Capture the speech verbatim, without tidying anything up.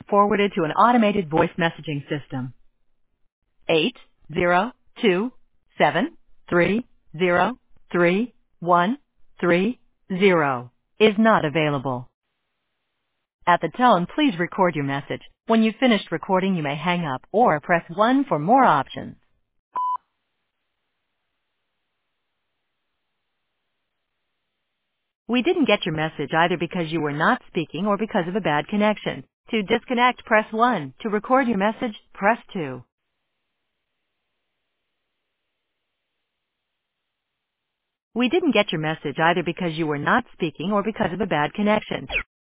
forwarded to an automated voice messaging system. Eight zero two seven three zero three one three zero is not available. At the tone, please record your message. When you've finished recording, you may hang up or press one for more options. We didn't get your message either because you were not speaking or because of a bad connection. To disconnect, press one. To record your message, press two. We didn't get your message either because you were not speaking or because of a bad connection.